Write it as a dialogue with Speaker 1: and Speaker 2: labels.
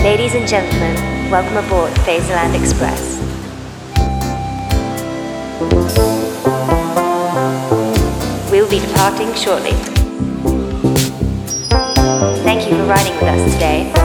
Speaker 1: Ladies and gentlemen, welcome aboard Phaserland Express. We'll be departing shortly. Thank you for riding with us today.